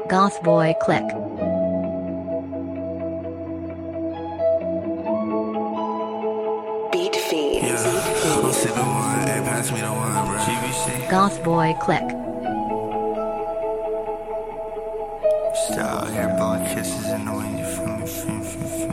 Goth Boy Click. Beat Fiends. Yeah, I'm sipping wine, hey, pass me the wine, bro. GBC. Goth Boy Click. Still out here blowing kisses in the wind, you feel me? Feel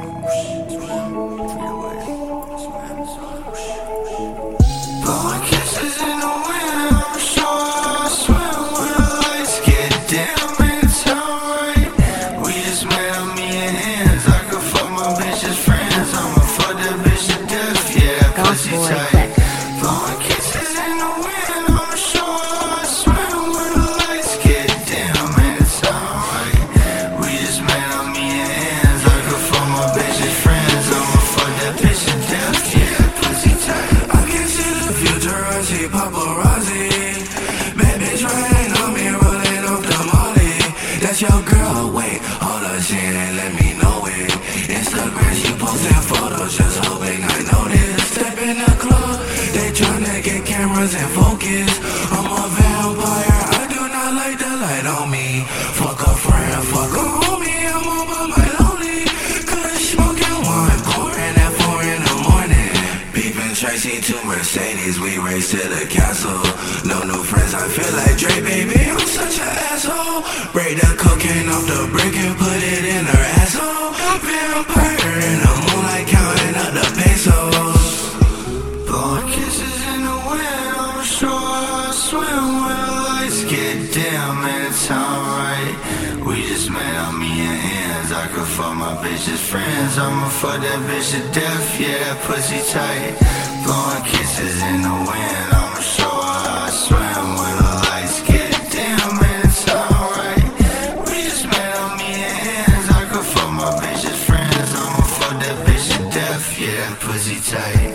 blowing kisses in the wind, I'm sure I swim when the lights get dim, it's alright. We just made up me and hands, I could fuck my bitch's friends, I'ma fuck that bitch to death, yeah, Goth pussy Boy tight. Click. Blowing kisses in the wind, I'm sure I swim when the lights get dim, it's alright. We just made up me and hands, I could fuck my bitch's friends, I'ma fuck that bitch to death, yeah, pussy tight. I can see the future, I see paparazzi. Bad bitch rain on me, rolling off the molly. That's your girl, wait, hold up, she ain't let me know it. Instagram, she posting photos, just hoping I notice. Step in the club, they tryna get cameras and focus. I'm a vampire, I do not like the light on me. Fuck a friend, fuck a homie, I'm all by my lonely. Cause smoking wine, pouring at 4 in the morning. Peeping Tracy to Mercedes, we race to the castle. No new friends, I feel like Dre, baby, I'm such an asshole. Break the cocaine off the brick and put it in her asshole. Vampire in the moonlight, counting up the pesos. Blowing kisses in the wind, I'm sure I swim when the lights get dim, and it's alright. We just made up me and hands, I could fuck my bitch's friends, I'ma fuck that bitch to death, yeah, pussy tight. Blowing kisses in the wind, I'm sure I swim when the lights get dim, and it's alright. We just made up me and hands, I could fuck my bitch's friends, I'ma fuck that bitch to death, yeah, pussy tight.